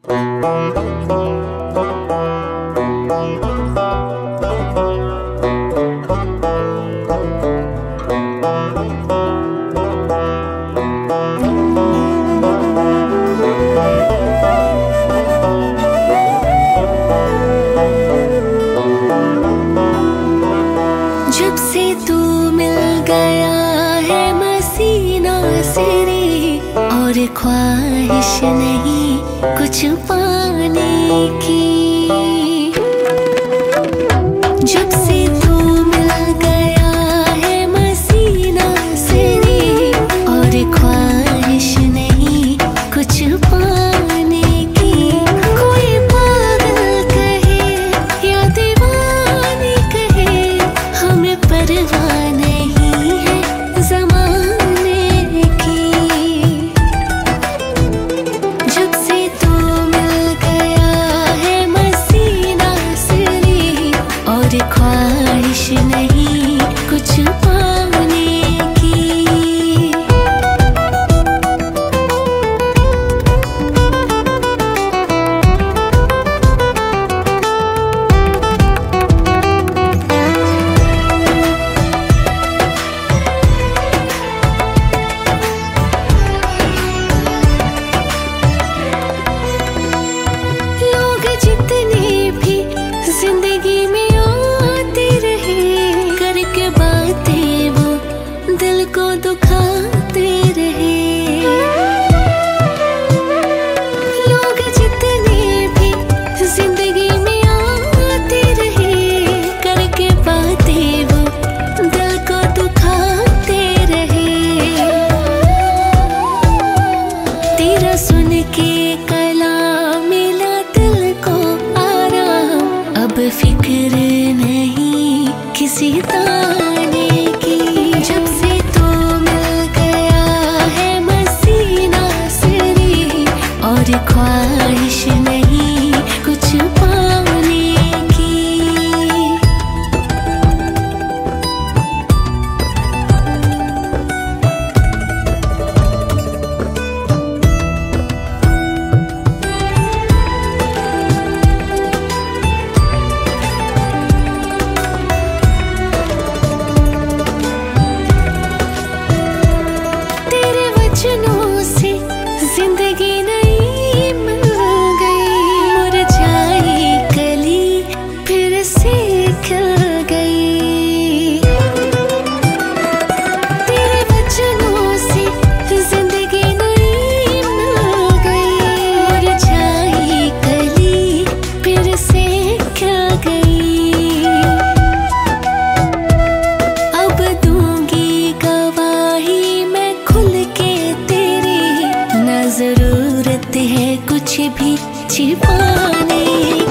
जब से तू मिल गया है मसीना से रे, और ख्वाहिश नहीं कुछ पाने की। जब से तू मिल गया है मसीना से रे, और ख्वाहिश नहीं कुछ पाने की। कोई पागल कहे या दीवानी कहे, हमें परवाह नहीं है ज़माने की। जब से तू मिल गया है मसीना से रे, और ख्वाहिश नहीं कुछ पाने की। जितने भी जिंदगी में आते रहे, करके बातें वो दिल को दुखाते रहे। लोग जितने भी जिंदगी में आते रहे, करके बातें वो दिल को दुखाते रहे। तेरा सुन के कलाम मिला दिल को आराम, अब फिक्र नहीं किसी ताने की। जब से तू मिल गया है मसीना से रे, और ख्वाहिश नहीं कुछ पाने की। वचनों से जिंदगी नई मिल गई, मुरझाई कली फिर से खिल गई। तेरे वचनों से जिंदगी नई मिल गई, मुरझाई कली फिर से खिल गई। अब दूंगी गवाही मैं खुल के, जरूरत है कुछ भी छिपाने